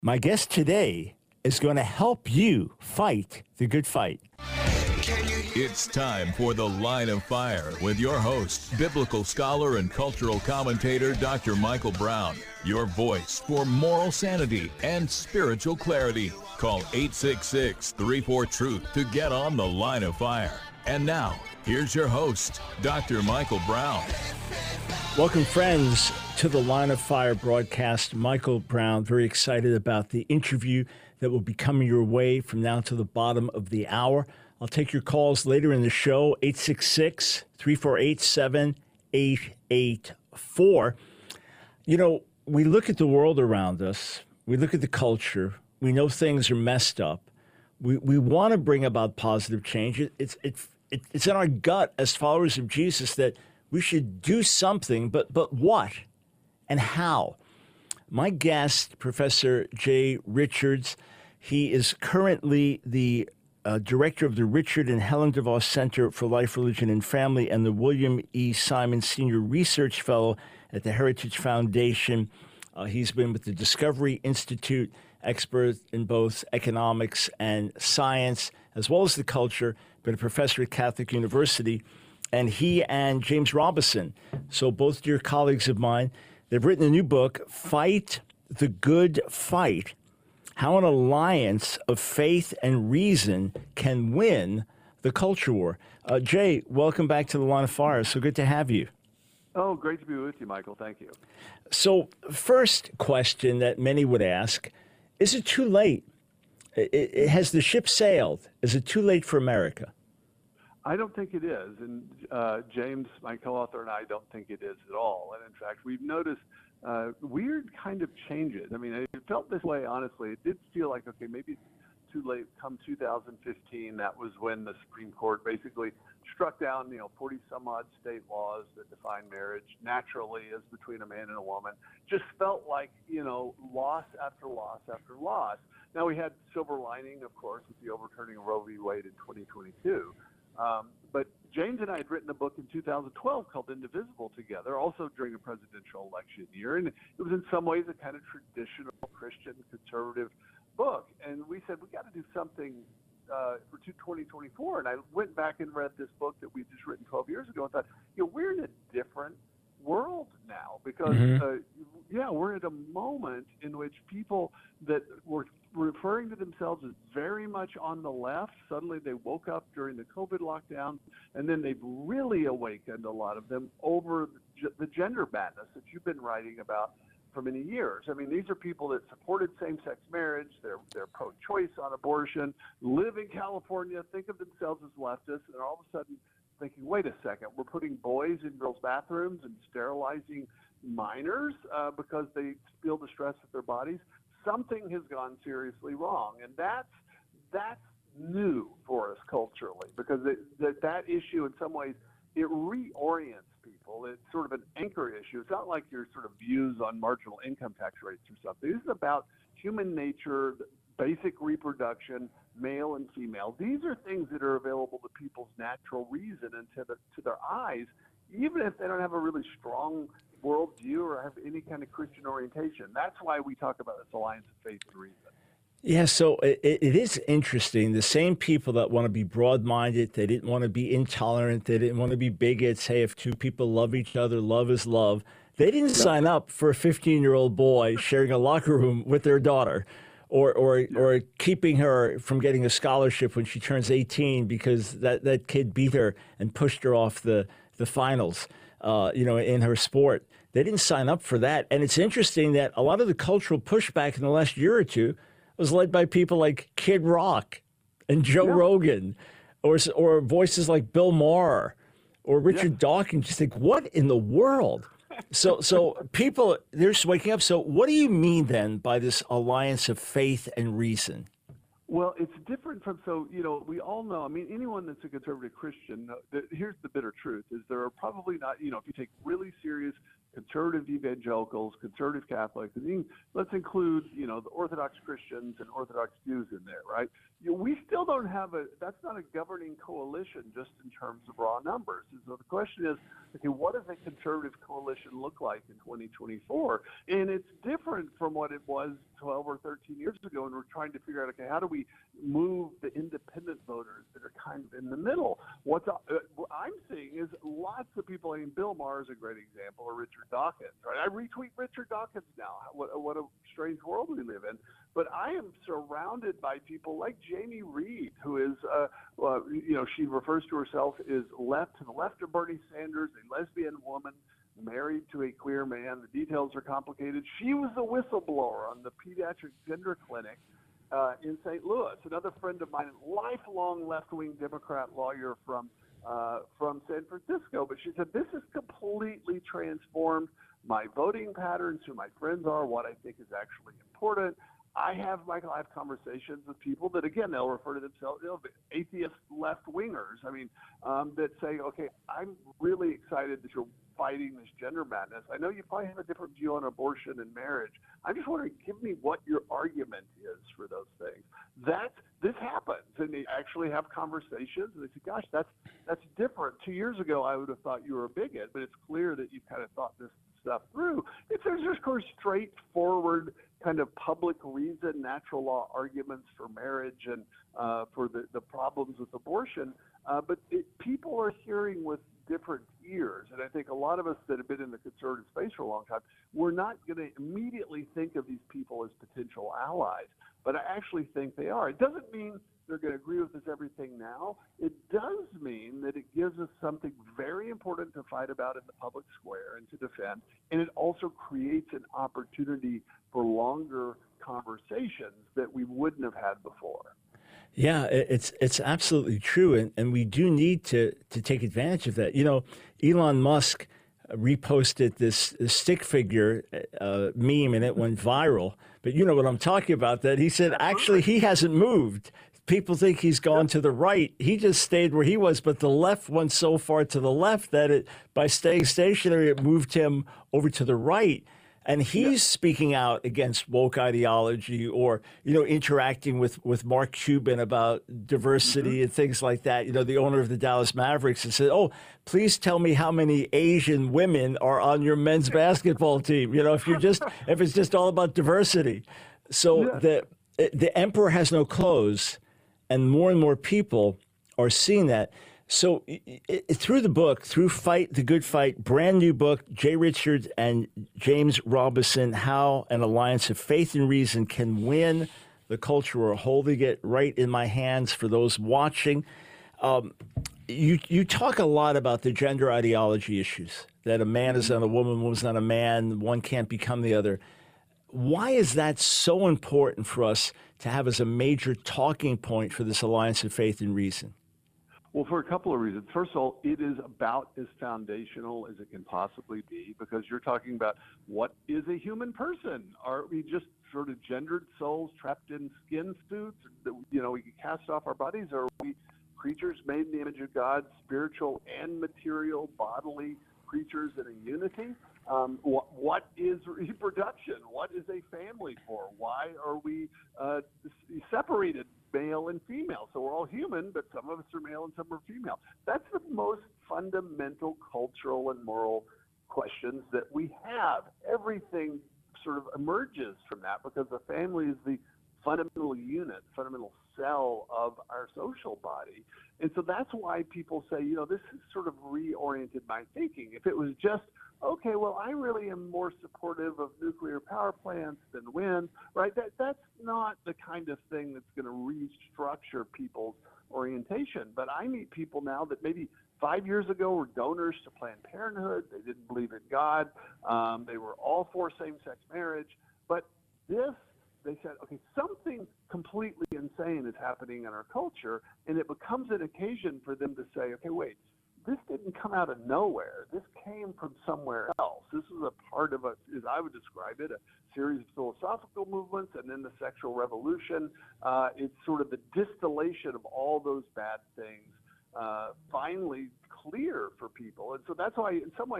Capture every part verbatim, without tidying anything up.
My guest today is going to help you fight the good fight. It's time for The Line of Fire with your host, biblical scholar and cultural commentator, Doctor Michael Brown. Your voice for moral sanity and spiritual clarity. Call eight six six, three four, truth to get on The Line of Fire. And now, here's your host, Doctor Michael Brown. Welcome, friends, to the Line of Fire broadcast. Michael Brown, very excited about the interview that will be coming your way from now to the bottom of the hour. I'll take your calls later in the show, eight six six, three four eight, seven eight eight four. You know, we look at the world around us. We look at the culture. We know things are messed up. We we want to bring about positive change. It, it's, it, it, it's in our gut as followers of Jesus that we should do something, but but what and how? My guest, Professor Jay Richards, he is currently the uh, director of the Richard and Helen DeVos Center for Life, Religion, and Family and the William E. Simon Senior Research Fellow at the Heritage Foundation. Uh, he's been with the Discovery Institute, expert in both economics and science, as well as the culture, been a professor at Catholic University. And he and James Robison, so both dear colleagues of mine, they've written a new book, Fight the Good Fight, How an Alliance of Faith and Reason Can Win the Culture War. Uh, Jay, welcome back to the Line of Fire. So good to have you. Oh, great to be with you, Michael. Thank you. So first question that many would ask, is it too late? It, it, has the ship sailed? Is it too late for America? I don't think it is, and uh, James, my co-author, and I don't think it is at all. And in fact, we've noticed uh, weird kind of changes. I mean, it felt this way, honestly. It did feel like, okay, maybe it's too late. Come two thousand fifteen, that was when the Supreme Court basically struck down, you know, forty some odd state laws that define marriage naturally as between a man and a woman. Just felt like, you know, loss after loss after loss. Now, we had silver lining, of course, with the overturning of Roe v. Wade in twenty twenty-two. Um, but James and I had written a book in two thousand twelve called Indivisible together, also during a presidential election year. And it was in some ways a kind of traditional Christian conservative book. And we said, we got to do something uh, for twenty twenty-four. And I went back and read this book that we'd just written twelve years ago and thought, you know, we're in a different world now because, mm-hmm. uh, yeah, we're at a moment in which people that were referring to themselves as very much on the left, suddenly they woke up during the COVID lockdown, and then they've really awakened, a lot of them, over the gender madness that you've been writing about for many years. I mean, these are people that supported same-sex marriage, they're, they're pro-choice on abortion, live in California, think of themselves as leftists, and all of a sudden thinking, wait a second, we're putting boys in girls' bathrooms and sterilizing minors uh, because they feel the stress of their bodies. Something has gone seriously wrong, and that's that's new for us culturally because it, that that issue, in some ways, it reorients people. It's sort of an anchor issue. It's not like your sort of views on marginal income tax rates or something. This is about human nature, basic reproduction, male and female. These are things that are available to people's natural reason and to, the, to their eyes, even if they don't have a really strong worldview or have any kind of Christian orientation. That's why we talk about this alliance of faith and reason. Yeah, so it, it is interesting. The same people that want to be broad-minded, they didn't want to be intolerant, they didn't want to be bigots. Hey, if two people love each other, love is love. They didn't no. sign up for a fifteen-year-old boy sharing a locker room with their daughter, or or yeah. or keeping her from getting a scholarship when she turns eighteen because that, that kid beat her and pushed her off the, the finals, uh, you know, in her sport. They didn't sign up for that. And it's interesting that a lot of the cultural pushback in the last year or two was led by people like Kid Rock and Joe yeah. Rogan, or or voices like Bill Maher or Richard yeah. Dawkins. Just think, what in the world? So so people, they're just waking up. So what do you mean then by this alliance of faith and reason? Well, it's different from, so, you know, we all know, I mean, anyone that's a conservative Christian, uh, the, here's the bitter truth, is there are probably not, you know, if you take really serious conservative evangelicals, conservative Catholics, and even, let's include, you know, the Orthodox Christians and Orthodox Jews in there, right? You know, we still don't have a, that's not a governing coalition just in terms of raw numbers. And so the question is, okay, what does a conservative coalition look like in twenty twenty-four? And it's different from what it was twelve or thirteen years ago, and we're trying to figure out, okay, how do we move the independent voters that are kind of in the middle? What's uh, what I'm seeing is lots of people. I mean, Bill Maher is a great example, or Richard Dawkins. Right? I retweet Richard Dawkins now. What, what a strange world we live in. But I am surrounded by people like Jamie Reed, who is, uh, uh, you know, she refers to herself as left to the left of Bernie Sanders, a lesbian woman married to a queer man. The details are complicated. She was the whistleblower on the pediatric gender clinic uh, in Saint Louis. Another friend of mine, a lifelong left-wing Democrat lawyer from uh, from San Francisco. But she said, this has completely transformed my voting patterns, who my friends are, what I think is actually important. I have, Michael, I have conversations with people that, again, they'll refer to themselves, you know, atheist left-wingers. I mean, um, that say, okay, I'm really excited that you're fighting this gender madness. I know you probably have a different view on abortion and marriage. I'm just wondering, give me what your argument is for those things. That this happens, and they actually have conversations, and they say, gosh, that's that's different. Two years ago, I would have thought you were a bigot, but it's clear that you've kind of thought this stuff through. If there's just, of course, straightforward kind of public reason, natural law arguments for marriage and uh, for the, the problems with abortion, uh, but it, people are hearing with different ears. And I think a lot of us that have been in the conservative space for a long time, we're not going to immediately think of these people as potential allies, but I actually think they are. It doesn't mean they're going to agree with us everything now. It does mean that it gives us something very important to fight about in the public square and to defend, and it also creates an opportunity for longer conversations that we wouldn't have had before. Yeah, it's it's absolutely true, and, and we do need to to take advantage of that. You know, Elon Musk reposted this, this stick figure uh, meme, and it went viral. But you know what I'm talking about, that he said actually he hasn't moved. People think he's gone to the right. He just stayed where he was, but the left went so far to the left that it, by staying stationary, it moved him over to the right. And he's yeah. speaking out against woke ideology, or, you know, interacting with, with Mark Cuban about diversity mm-hmm. and things like that. You know, the owner of the Dallas Mavericks, and said, oh, please tell me how many Asian women are on your men's basketball team. You know, if you're just, if it's just all about diversity. So yeah. the, the emperor has no clothes, and more and more people are seeing that. So it, it, through the book, through Fight the Good Fight, brand new book, Jay Richards and James Robison, How an Alliance of Faith and Reason Can Win the Culture War, holding it right in my hands for those watching. Um, you you talk a lot about the gender ideology issues, that a man is not a woman, a woman's not a man, one can't become the other. Why is that so important for us to have as a major talking point for this Alliance of Faith and Reason? Well, for a couple of reasons. First of all, it is about as foundational as it can possibly be, because you're talking about what is a human person? Are we just sort of gendered souls trapped in skin suits that, you know, we can cast off our bodies? Or are we creatures made in the image of God, spiritual and material, bodily creatures in a unity? Um, what, what is reproduction? What is a family for? Why are we uh, separated, male and female? So we're all human, but some of us are male and some are female. That's the most fundamental cultural and moral questions that we have. Everything sort of emerges from that, because the family is the fundamental unit, fundamental cell of our social body. And so that's why people say, you know, this has sort of reoriented my thinking. If it was just, okay, well, I really am more supportive of nuclear power plants than wind, right? That that's not the kind of thing that's going to restructure people's orientation. But I meet people now that maybe five years ago were donors to Planned Parenthood. They didn't believe in God. Um, they were all for same-sex marriage. But this, they said, okay, something completely insane is happening in our culture, and it becomes an occasion for them to say, okay, wait, this didn't come out of nowhere. This came from somewhere else. This is a part of a, as I would describe it, a series of philosophical movements, and then the sexual revolution. Uh, it's sort of the distillation of all those bad things uh, finally clear for people. And so that's why, in some ways,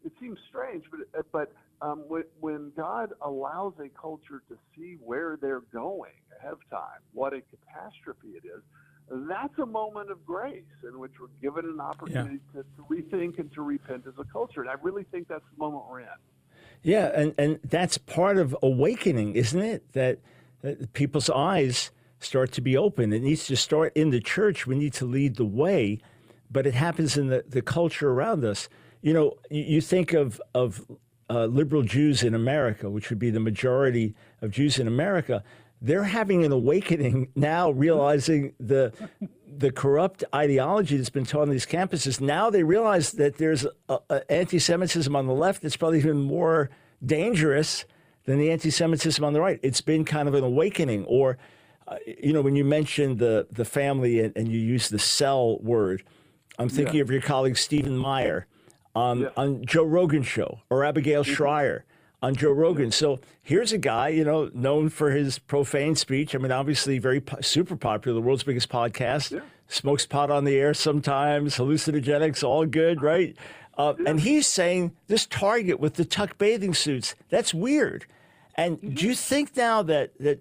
it seems strange, but but um, when, when God allows a culture to see where they're going ahead of time, what a catastrophe it is, that's a moment of grace in which we're given an opportunity yeah. to, to rethink and to repent as a culture. And I really think that's the moment we're in. Yeah, and, and that's part of awakening, isn't it? That, that people's eyes start to be open. It needs to start in the church. We need to lead the way, but it happens in the, the culture around us. You know, you, you think of, of uh, liberal Jews in America, which would be the majority of Jews in America. They're having an awakening now, realizing the the corrupt ideology that's been taught on these campuses. Now they realize that there's a, a anti-Semitism on the left that's probably even more dangerous than the anti-Semitism on the right. It's been kind of an awakening. Or, uh, you know, when you mentioned the, the family and, and you use the cell word, I'm thinking yeah. of your colleague Stephen Meyer um, yeah. on Joe Rogan's show, or Abigail mm-hmm. Schreier on Joe Rogan. So here's a guy, you know, known for his profane speech. I mean, obviously very po- super popular, the world's biggest podcast, yeah. smokes pot on the air sometimes, hallucinogenics, all good, right? Uh, yeah. And he's saying this Target with the tuck bathing suits, that's weird. And mm-hmm. do you think now that, that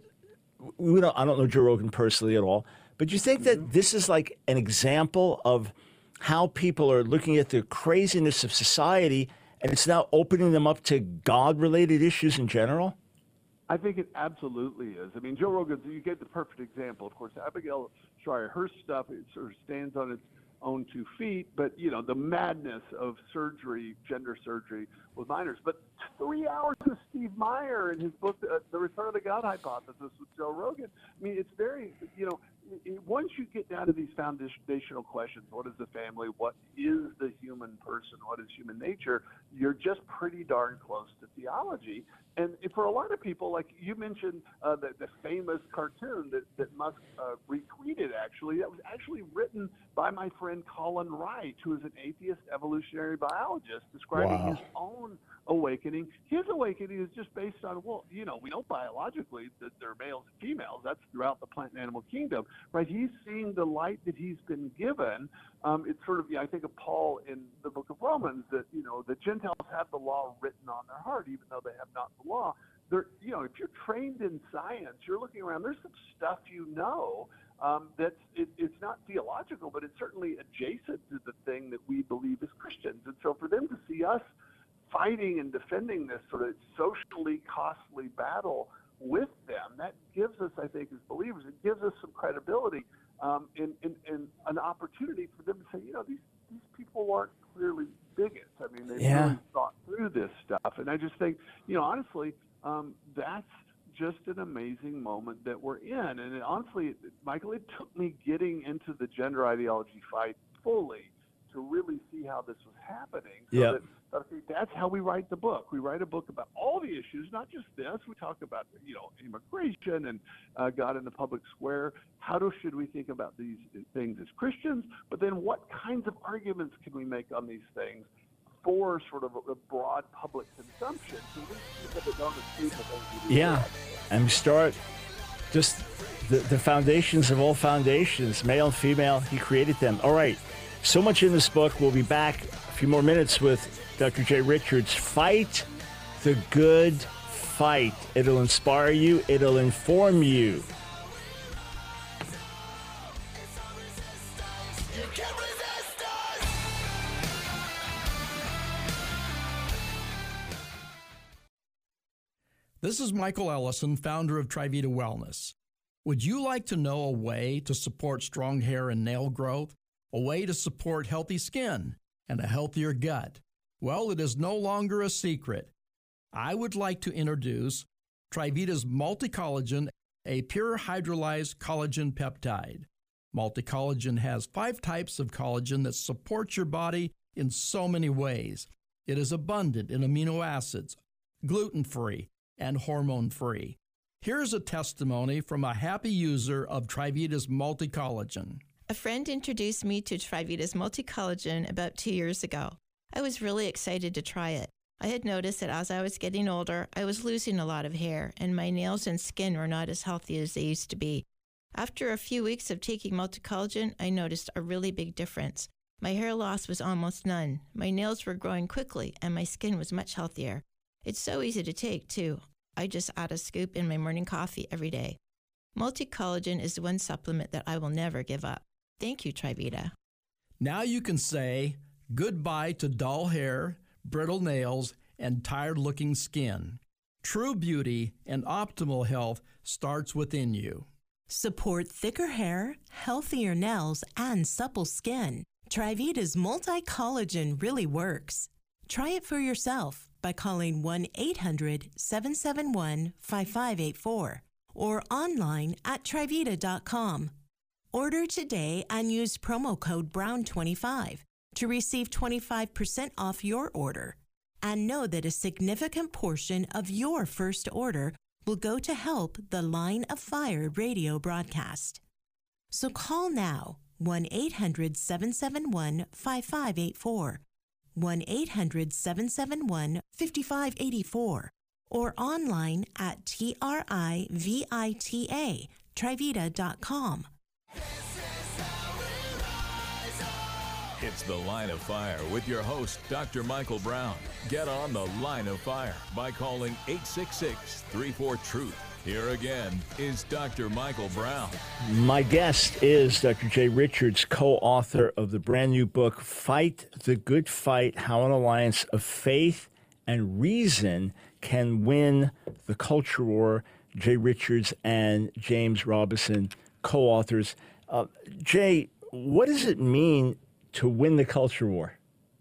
we don't, I don't know Joe Rogan personally at all, but do you think mm-hmm. that this is like an example of how people are looking at the craziness of society, and it's now opening them up to God-related issues in general? I think it absolutely is. I mean, Joe Rogan, you get the perfect example. Of course, Abigail Schreier, her stuff, it sort of stands on its own two feet, but, you know, the madness of surgery, gender surgery with minors. But three hours with Steve Meyer in his book, uh, The Return of the God Hypothesis with Joe Rogan. I mean, it's very, you know, once you get down to these foundational questions, what is the family? What is the human person? What is human nature? You're just pretty darn close to theology. And for a lot of people, like you mentioned, uh, the, the famous cartoon that, that Musk uh, retweeted, actually, that was actually written by my friend Colin Wright, who is an atheist evolutionary biologist, describing wow. his own awakening. His awakening is just based on, well, you know, we know biologically that there are males and females. That's throughout the plant and animal kingdom, right? He's seeing the light that he's been given. Um, it's sort of, yeah, I think of Paul in the book of Romans that, you know, the Gentiles have the law written on their heart, even though they have not the law. They're, you know, if you're trained in science, you're looking around, there's some stuff you know um, that's, it, it's not theological, but it's certainly adjacent to the thing that we believe as Christians. And so for them to see us fighting and defending this sort of socially costly battle with them, that gives us, I think, as believers, it gives us some credibility um, and, and, and an opportunity for them to say, you know, these, these people aren't clearly bigots. I mean, they've yeah. really thought through this stuff. And I just think, you know, honestly, um, that's just an amazing moment that we're in. And it, honestly, Michael, it took me getting into the gender ideology fight fully to really see how this was happening. So yep. that, okay, that's how we write the book. We write a book about all the issues, not just this. We talk about, you know, immigration and uh, God in the public square. How do, should we think about these things as Christians? But then what kinds of arguments can we make on these things for sort of a, a broad public consumption? So we people don't assume the things we do. Yeah, and we start just the, the foundations of all foundations, male and female, he created them. All right. So much in this book. We'll be back a few more minutes with Doctor Jay Richards. Fight the good fight. It'll inspire you. It'll inform you. This is Michael Ellison, founder of Trivita Wellness. Would you like to know a way to support strong hair and nail growth? A way to support healthy skin and a healthier gut? Well, it is no longer a secret. I would like to introduce Trivita's Multi-Collagen, a pure hydrolyzed collagen peptide. Multi-Collagen has five types of collagen that support your body in so many ways. It is abundant in amino acids, gluten-free, and hormone-free. Here's a testimony from a happy user of Trivita's Multi-Collagen. A friend introduced me to Trivita's Multi-Collagen about two years ago. I was really excited to try it. I had noticed that as I was getting older, I was losing a lot of hair, and my nails and skin were not as healthy as they used to be. After a few weeks of taking Multi-Collagen, I noticed a really big difference. My hair loss was almost none. My nails were growing quickly, and my skin was much healthier. It's so easy to take, too. I just add a scoop in my morning coffee every day. Multi-collagen is the one supplement that I will never give up. Thank you, Trivita. Now you can say goodbye to dull hair, brittle nails, and tired-looking skin. True beauty and optimal health starts within you. Support thicker hair, healthier nails, and supple skin. Trivita's multi-collagen really works. Try it for yourself by calling one eight hundred, seven seven one, five five eight four or online at trivita dot com. Order today and use promo code brown twenty-five to receive twenty-five percent off your order. And know that a significant portion of your first order will go to help the Line of Fire radio broadcast. So call now, one eight hundred, seven seven one, five five eight four, one eight hundred, seven seven one, five five eight four, or online at T R I V I T A, trivita dot com. It's The Line of Fire with your host, Doctor Michael Brown. Get on The Line of Fire by calling eight six six, three four, truth. Here again is Doctor Michael Brown. My guest is Doctor Jay Richards, co-author of the brand new book, Fight the Good Fight, How an Alliance of Faith and Reason Can Win the Culture War. Jay Richards and James Robison, co-authors. Uh, Jay, what does it mean to win the culture war?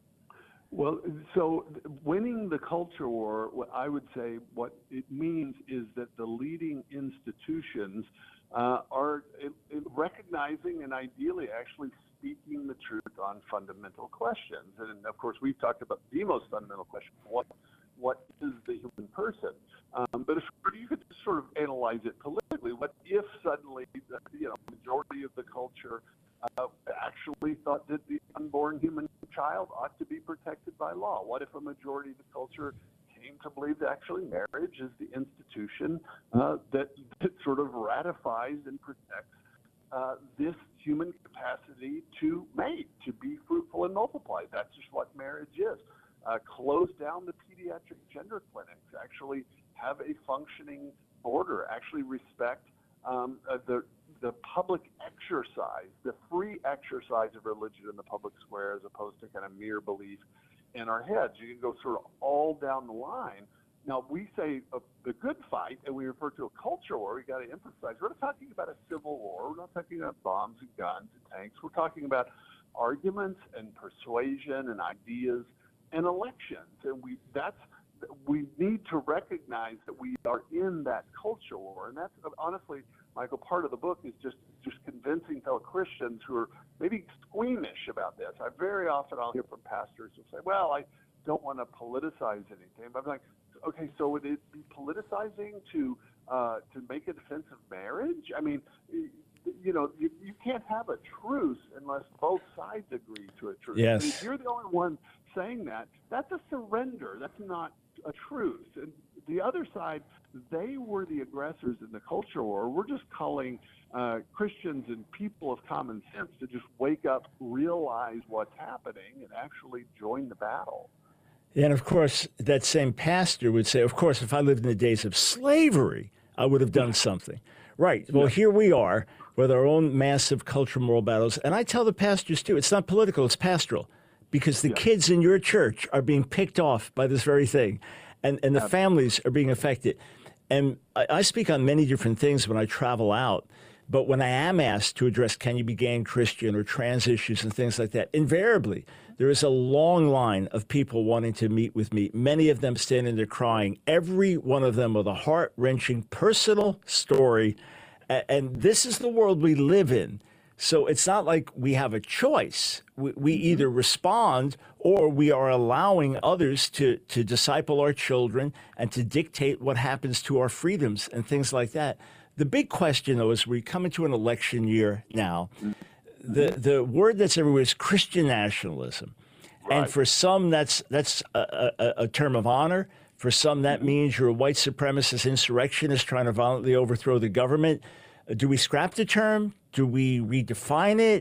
Well, so winning the culture war, what I would say what it means is that the leading institutions uh, are it, it recognizing and ideally actually speaking the truth on fundamental questions. And of course, we've talked about the most fundamental question, what, what is the human person? Um, but if you could sort of analyze it politically, what if suddenly, you know, majority of the culture Uh, actually thought that the unborn human child ought to be protected by law? What if a majority of the culture came to believe that actually marriage is the institution uh, that, that sort of ratifies and protects uh, this human capacity to mate, to be fruitful and multiply? That's just what marriage is. Uh, close down the pediatric gender clinics, actually have a functioning border, actually respect um, uh, the the public exercise, the free exercise of religion in the public square as opposed to kind of mere belief in our heads. You can go sort of all down the line. Now, we say uh, the good fight, and we refer to a culture war. We got to emphasize, we're not talking about a civil war. We're not talking about bombs and guns and tanks. We're talking about arguments and persuasion and ideas and elections. And we that's we need to recognize that we are in that culture war. And that's honestly, Michael, part of the book is just, just convincing fellow Christians who are maybe squeamish about this. I very often I'll hear from pastors who say, well, I don't want to politicize anything. But I'm like, okay, so would it be politicizing to uh, to make a defense of marriage? I mean, you know, you, you can't have a truce unless both sides agree to a truce. Yes. And if you're the only one saying that, that's a surrender. That's not a truce. And the other side, they were the aggressors in the culture war. We're just calling uh, Christians and people of common sense to just wake up, realize what's happening, and actually join the battle. And of course, that same pastor would say, of course, if I lived in the days of slavery, I would have done something. Right. Well, here we are with our own massive cultural moral battles. And I tell the pastors, too, it's not political, it's pastoral, because the Yeah. kids in your church are being picked off by this very thing. And, and the families are being affected. And I, I speak on many different things when I travel out. But when I am asked to address can you be gay and Christian or trans issues and things like that, invariably, there is a long line of people wanting to meet with me. Many of them standing there crying, every one of them with a heart-wrenching personal story. And this is the world we live in. So it's not like we have a choice. We, we either respond or we are allowing others to, to disciple our children and to dictate what happens to our freedoms and things like that. The big question, though, is we come into an election year now. The the word that's everywhere is Christian nationalism. Right. And for some, that's that's a, a, a term of honor. For some, that means you're a white supremacist insurrectionist trying to violently overthrow the government. Do we scrap the term? Do we redefine it?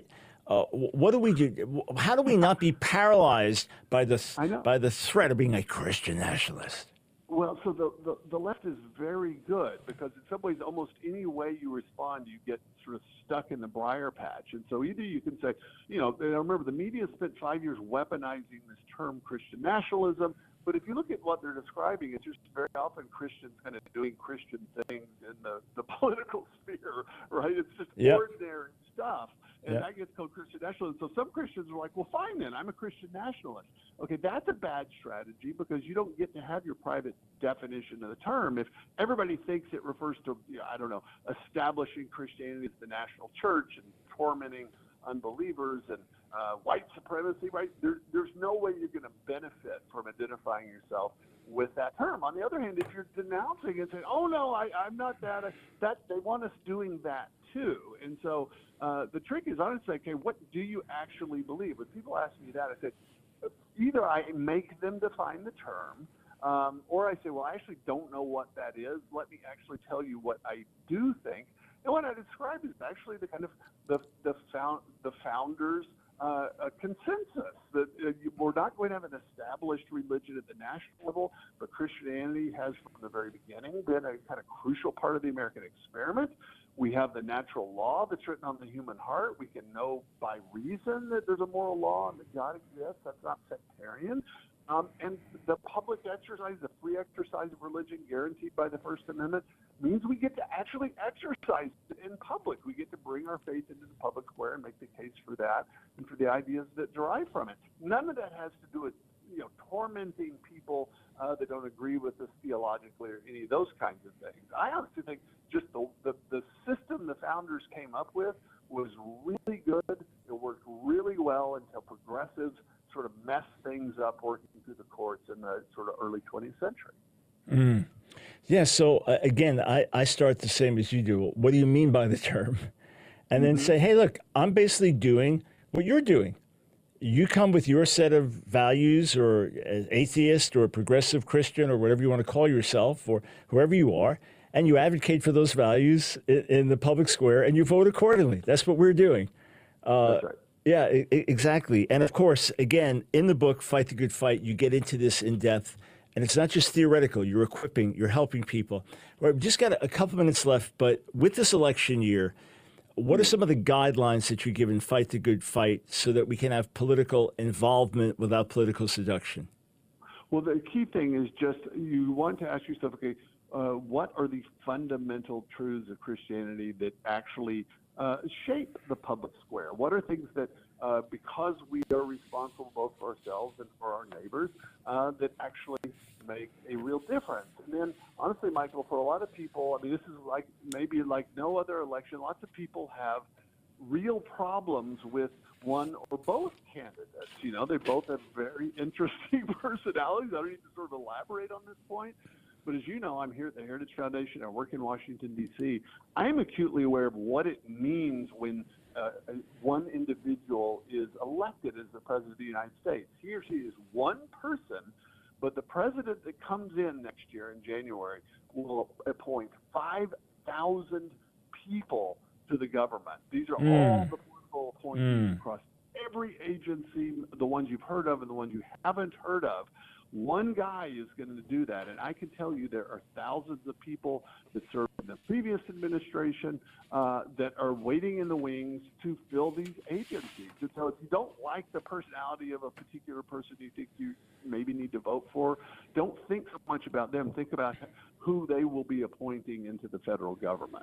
Uh, what do we do? How do we not be paralyzed by the by the threat of being a Christian nationalist? Well, so the, the, the left is very good because in some ways, almost any way you respond, you get sort of stuck in the briar patch. And so either you can say, you know, I remember the media spent five years weaponizing this term Christian nationalism. But if you look at what they're describing, it's just very often Christians kind of doing Christian things in the, the political sphere, right? It's just yep. ordinary stuff. And yep. that gets called Christian nationalism. So some Christians are like, well, fine then, I'm a Christian nationalist. Okay, that's a bad strategy because you don't get to have your private definition of the term. If everybody thinks it refers to, you know, I don't know, establishing Christianity as the national church and tormenting unbelievers and uh, white supremacy, right? There, there's no way you're going to benefit from identifying yourself with that term. On the other hand, if you're denouncing and saying, "Oh no, I, I'm not that," I, that they want us doing that too. And so uh, the trick is honestly, okay, what do you actually believe? When people ask me that, I say either I make them define the term, um, or I say, "Well, I actually don't know what that is. Let me actually tell you what I do think." And what I describe is actually the kind of the the found the founders' uh, a consensus that uh, we're not going to have an established religion at the national level, but Christianity has from the very beginning been a kind of crucial part of the American experiment. We have the natural law that's written on the human heart. We can know by reason that there's a moral law and that God exists. That's not sectarian. Um, and the public exercise, the free exercise of religion guaranteed by the First Amendment means we get to actually exercise in public. We get to bring our faith into the public square and make the case for that and for the ideas that derive from it. None of that has to do with, you know, tormenting people uh, that don't agree with us theologically or any of those kinds of things. I honestly think just the, the, the system the founders came up with was really good. It worked really well until progressives sort of mess things up working through the courts in the sort of early twentieth century. Mm. Yeah, so uh, again, I, I start the same as you do. What do you mean by the term? And mm-hmm. then say, hey, look, I'm basically doing what you're doing. You come with your set of values, or as atheist or progressive Christian or whatever you want to call yourself, or whoever you are, and you advocate for those values in, in the public square, and you vote accordingly. That's what we're doing. Uh, That's right. Yeah, I- exactly. And of course, again, in the book, Fight the Good Fight, you get into this in depth. And it's not just theoretical. You're equipping, you're helping people. Right, we've just got a, a couple minutes left, but with this election year, what are some of the guidelines that you give in Fight the Good Fight so that we can have political involvement without political seduction? Well, the key thing is just you want to ask yourself, okay, uh, what are the fundamental truths of Christianity that actually uh, shape the public square? What are things that, uh, because we are responsible both for ourselves and for our neighbors, uh, that actually make a real difference? And then, honestly, Michael, for a lot of people, I mean, this is like maybe like no other election. Lots of people have real problems with one or both candidates. You know, they both have very interesting personalities. I don't need to sort of elaborate on this point. But as you know, I'm here at the Heritage Foundation. I work in Washington, D C I am acutely aware of what it means when uh, one individual is elected as the President of the United States. He or she is one person, but the president that comes in next year in January will appoint five thousand people to the government. These are mm. all the political appointees mm. across every agency, the ones you've heard of and the ones you haven't heard of. One guy is going to do that, and I can tell you there are thousands of people that served in the previous administration uh, that are waiting in the wings to fill these agencies. And so if you don't like the personality of a particular person you think you maybe need to vote for, don't think so much about them. Think about who they will be appointing into the federal government.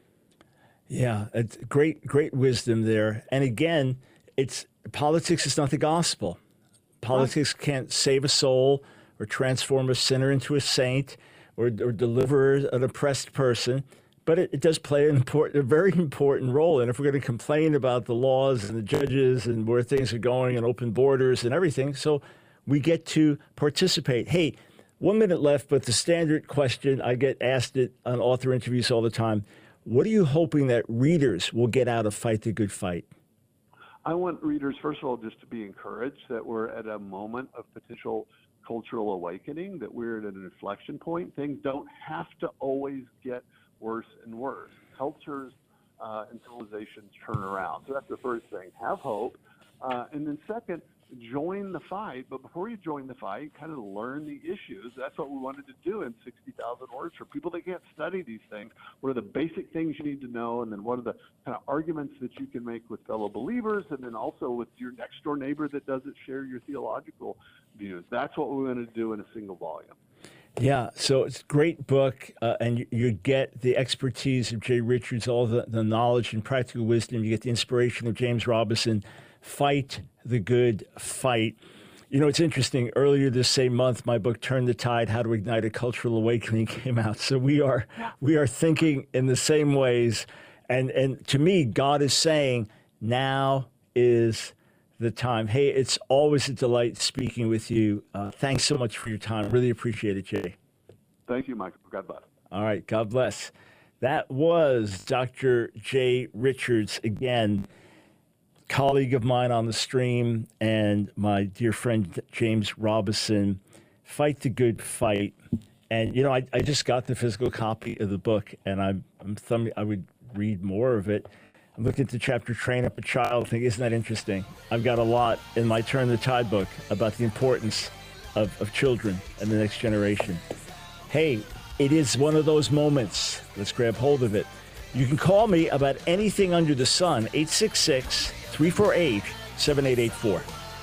Yeah, it's great, great wisdom there. And again, it's politics is not the gospel. Politics right. can't save a soul or transform a sinner into a saint, or, or deliver an oppressed person. But it, it does play an important, a very important role. And if we're going to complain about the laws and the judges and where things are going and open borders and everything, so we get to participate. Hey, one minute left, but the standard question, I get asked it on author interviews all the time. What are you hoping that readers will get out of Fight the Good Fight? I want readers, first of all, just to be encouraged that we're at a moment of potential cultural awakening, that we're at an inflection point. Things don't have to always get worse and worse. Cultures uh, and civilizations turn around. So that's the first thing. Have hope. Uh, and then second, join the fight. But before you join the fight, kind of learn the issues. That's what we wanted to do in sixty thousand words for people that can't study these things. What are the basic things you need to know? And then what are the kind of arguments that you can make with fellow believers? And then also with your next door neighbor that doesn't share your theological views. That's what we wanted to do in a single volume. Yeah, so it's a great book, uh, and you, you get the expertise of Jay Richards, all the, the knowledge and practical wisdom. You get the inspiration of James Robison. Fight the good fight. You know, it's interesting. Earlier this same month, my book, Turn the Tide, How to Ignite a Cultural Awakening, came out. So we are we are thinking in the same ways. And, and to me, God is saying, now is the time. Hey, it's always a delight speaking with you. Uh, thanks so much for your time. Really appreciate it, Jay. Thank you, Michael. God bless. All right. God bless. That was Doctor Jay Richards, again, colleague of mine on the stream, and my dear friend James Robison. Fight the good fight. And, you know, I, I just got the physical copy of the book, and I'm, I'm thumbing, I would read more of it. I'm looking at the chapter, Train Up a Child, think, isn't that interesting? I've got a lot in my Turn the Tide book about the importance of, of children and the next generation. Hey, it is one of those moments. Let's grab hold of it. You can call me about anything under the sun, eight six six, three four eight, seven eight eight four.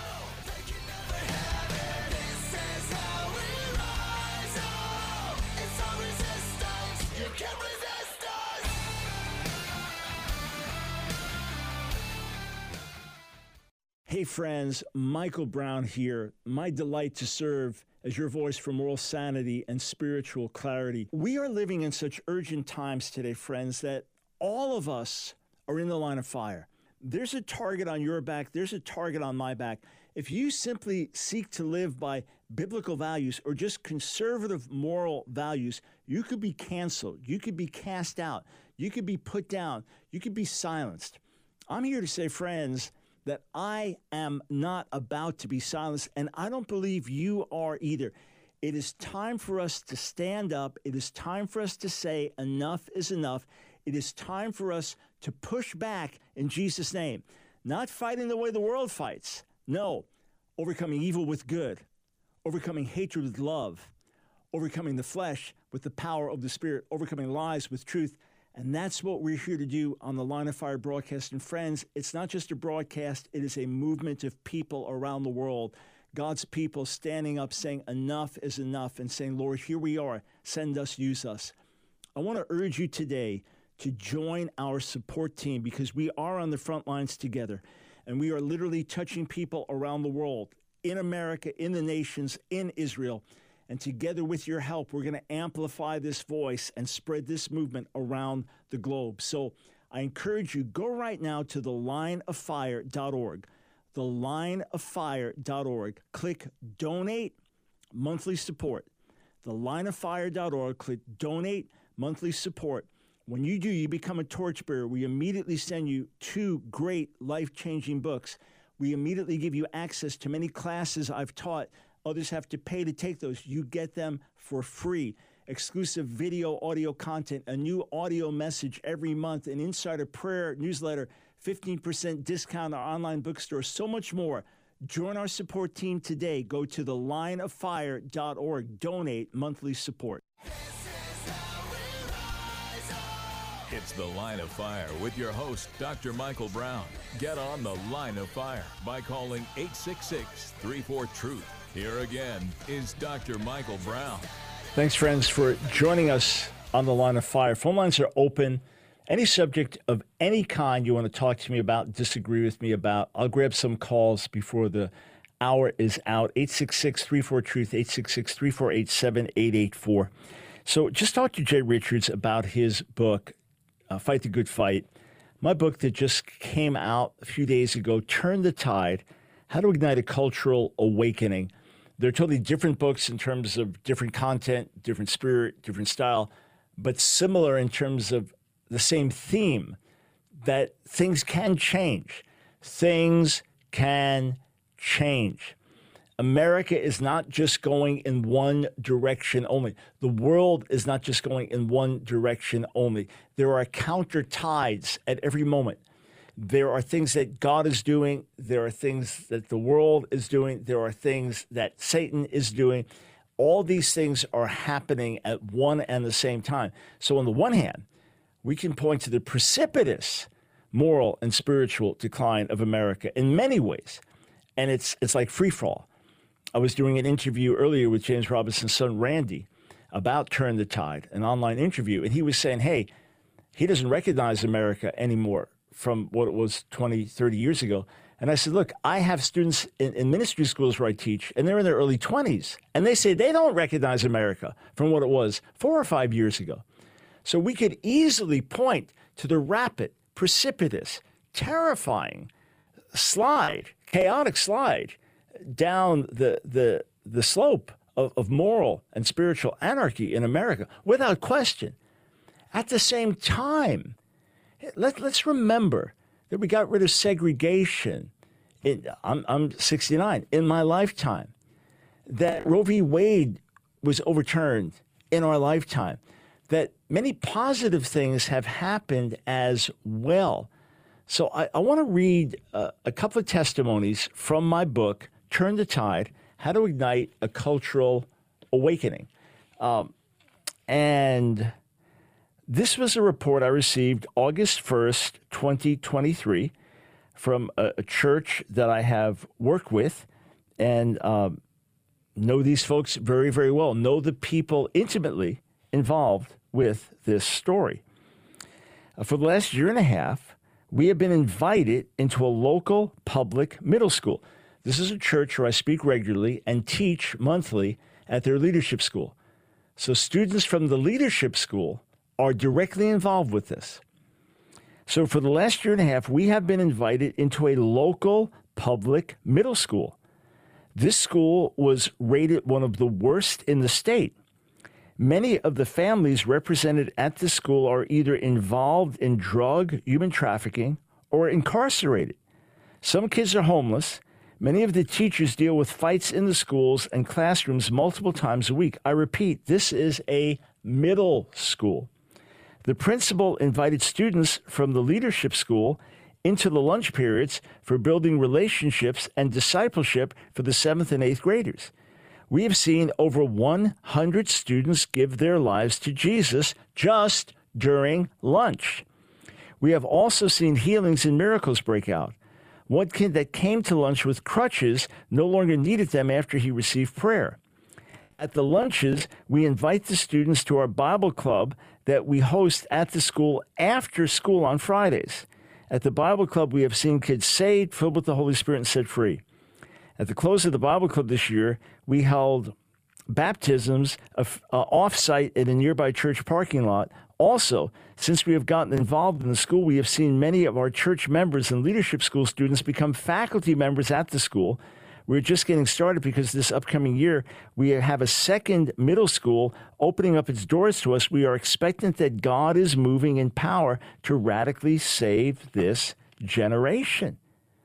Hey friends, Michael Brown here. My delight to serve as your voice for moral sanity and spiritual clarity. We are living in such urgent times today, friends, that all of us are in the line of fire. There's a target on your back. There's a target on my back. If you simply seek to live by biblical values or just conservative moral values, you could be canceled. You could be cast out. You could be put down. You could be silenced. I'm here to say, friends, that I am not about to be silenced, and I don't believe you are either. It is time for us to stand up. It is time for us to say enough is enough. It is time for us to push back in Jesus' name. Not fighting the way the world fights. No, overcoming evil with good, overcoming hatred with love, overcoming the flesh with the power of the Spirit, overcoming lies with truth. And that's what we're here to do on the Line of Fire broadcast. And friends, it's not just a broadcast. It is a movement of people around the world, God's people standing up saying enough is enough and saying, Lord, here we are. Send us, use us. I want to urge you today to join our support team because we are on the front lines together. And we are literally touching people around the world, in America, in the nations, in Israel. And together with your help, we're going to amplify this voice and spread this movement around the globe. So I encourage you, go right now to the line of fire dot org, the line of fire dot org. Click Donate Monthly Support. the line of fire dot org. Click Donate Monthly Support. When you do, you become a torchbearer. We immediately send you two great life-changing books. We immediately give you access to many classes I've taught. Others have to pay to take those. You get them for free. Exclusive video, audio content, a new audio message every month, an insider prayer newsletter, fifteen percent discount on our online bookstore, so much more. Join our support team today. Go to the line of fire dot org. Donate monthly support. It's The Line of Fire with your host, Doctor Michael Brown. Get on The Line of Fire by calling eight six six, three four, truth. Here again is Doctor Michael Brown. Thanks, friends, for joining us on The Line of Fire. Phone lines are open. Any subject of any kind you want to talk to me about, disagree with me about, I'll grab some calls before the hour is out. eight six six, three four, truth, eight six six, three four eight, seven eight eight four. So just talk to Jay Richards about his book, uh, Fight the Good Fight. My book that just came out a few days ago, Turn the Tide, How to Ignite a Cultural Awakening. They're totally different books in terms of different content, different spirit, different style, but similar in terms of the same theme, that things can change. Things can change. America is not just going in one direction only. The world is not just going in one direction only. There are counter tides at every moment. There are things that God is doing. There are things that the world is doing. There are things that Satan is doing. All these things are happening at one and the same time. So on the one hand, we can point to the precipitous moral and spiritual decline of America in many ways. And it's it's like free fall. I was doing an interview earlier with James Robinson's son, Randy, about Turn the Tide, an online interview. And he was saying, hey, he doesn't recognize America anymore from what it was twenty, thirty years ago. And I said, look, I have students in, in ministry schools where I teach, and they're in their early twenties. And they say they don't recognize America from what it was four or five years ago. So we could easily point to the rapid, precipitous, terrifying slide, chaotic slide down the the the slope of, of moral and spiritual anarchy in America, without question. At the same time, let, let's remember that we got rid of segregation. In, I'm, I'm sixty-nine, in my lifetime. That Roe v. Wade was overturned in our lifetime. That many positive things have happened as well. So I, I want to read uh, a couple of testimonies from my book, Turn the Tide, How to Ignite a Cultural Awakening. Um, and this was a report I received August first, twenty twenty-three, from a, a church that I have worked with and um, know these folks very, very well, know the people intimately involved with this story. Uh, for the last year and a half, we have been invited into a local public middle school. This is a church where I speak regularly and teach monthly at their leadership school. So students from the leadership school are directly involved with this. So for the last year and a half, we have been invited into a local public middle school. This school was rated one of the worst in the state. Many of the families represented at this school are either involved in drug, human trafficking, or incarcerated. Some kids are homeless. Many of the teachers deal with fights in the schools and classrooms multiple times a week. I repeat, this is a middle school. The principal invited students from the leadership school into the lunch periods for building relationships and discipleship for the seventh and eighth graders. We have seen over one hundred students give their lives to Jesus just during lunch. We have also seen healings and miracles break out. One kid that came to lunch with crutches no longer needed them after he received prayer. At the lunches, we invite the students to our Bible club that we host at the school after school on Fridays. At the Bible club, we have seen kids saved, filled with the Holy Spirit, and set free. At the close of the Bible club this year, we held baptisms of, uh, off-site at a nearby church parking lot. Also, since we have gotten involved in the school, we have seen many of our church members and leadership school students become faculty members at the school. We're just getting started because this upcoming year, we have a second middle school opening up its doors to us. We are expectant that God is moving in power to radically save this generation.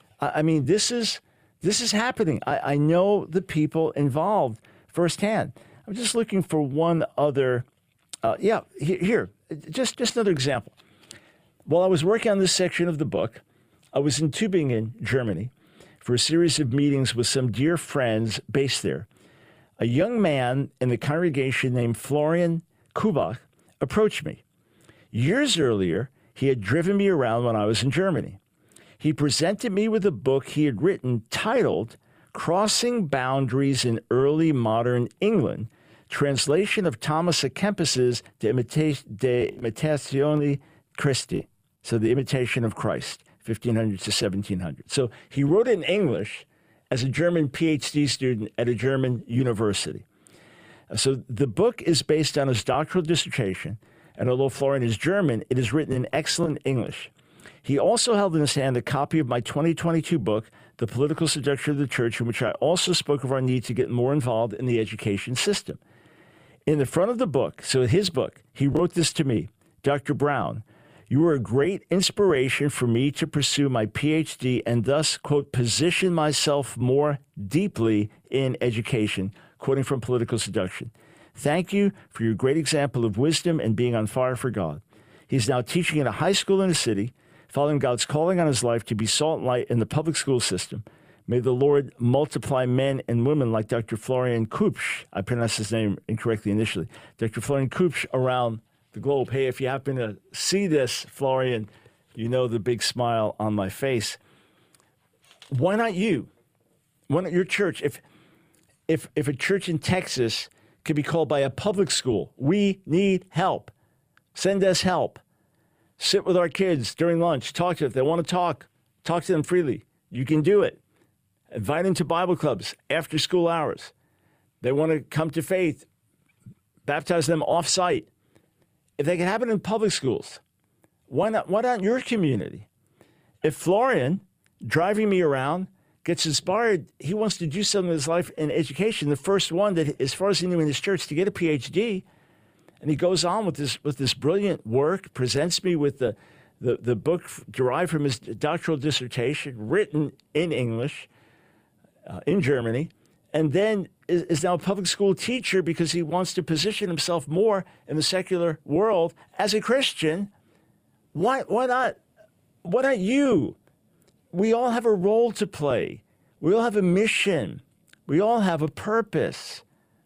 I mean, this is this is happening. I, I know the people involved firsthand. I'm just looking for one other. Uh, yeah, here, here, just just another example. While I was working on this section of the book, I was in Tübingen, Germany, for a series of meetings with some dear friends based there. A young man in the congregation named Florian Kubach approached me. Years earlier, he had driven me around when I was in Germany. He presented me with a book he had written titled Crossing Boundaries in Early Modern England, translation of Thomas à Kempis's De Imitatione Christi, so The Imitation of Christ, fifteen hundred to seventeen hundred. So he wrote it in English as a German P H D student at a German university. So the book is based on his doctoral dissertation, and although Florian is German, it is written in excellent English. He also held in his hand a copy of my twenty twenty-two book, The Political Seduction of the Church, in which I also spoke of our need to get more involved in the education system. In the front of the book, so his book, he wrote this to me, Doctor Brown, you were a great inspiration for me to pursue my P H D and thus, quote, position myself more deeply in education, quoting from Political Seduction. Thank you for your great example of wisdom and being on fire for God. He's now teaching in a high school in the city, following God's calling on his life to be salt and light in the public school system. May the Lord multiply men and women like Doctor Florian Kupsch. I pronounced his name incorrectly initially. Doctor Florian Kupsch around the globe. Hey, if you happen to see this, Florian, you know the big smile on my face. Why not you? Why not your church? If if if a church in Texas could be called by a public school, we need help. Send us help. Sit with our kids during lunch. Talk to them. If they want to talk, talk to them freely. You can do it. Invite them to Bible clubs after school hours. They want to come to faith. Baptize them off-site. If they can happen in public schools, why not, why not your community? If Florian, driving me around, gets inspired, he wants to do something in his life in education, the first one that, as far as he knew in his church, to get a P H D, and he goes on with this with this brilliant work, presents me with the, the, the book derived from his doctoral dissertation, written in English, uh, in Germany, and then is, is now a public school teacher because he wants to position himself more in the secular world as a Christian. Why, why not? Why not you? We all have a role to play. We all have a mission. We all have a purpose.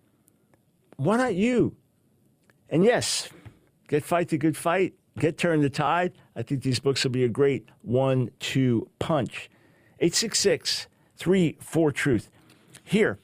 Why not you? And yes, get Fight the Good Fight, get Turn the Tide. I think these books will be a great one two punch. eight six six, three four, truth. Here,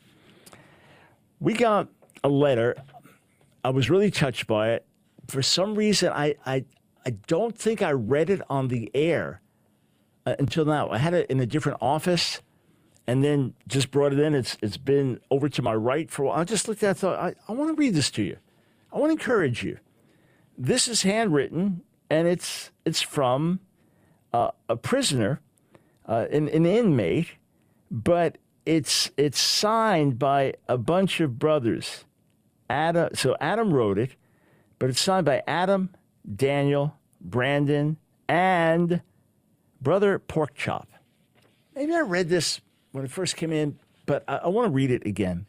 we got a letter. I was really touched by it. For some reason, I, I, I don't think I read it on the air uh, until now. I had it in a different office and then just brought it in. It's It's been over to my right for a while. I just looked at it and thought, I, I want to read this to you. I want to encourage you. This is handwritten, and it's it's from uh, a prisoner, uh, an, an inmate, but it's it's signed by a bunch of brothers. Adam, so Adam wrote it, but it's signed by Adam, Daniel, Brandon, and Brother Porkchop. Maybe I read this when it first came in, but I, I want to read it again.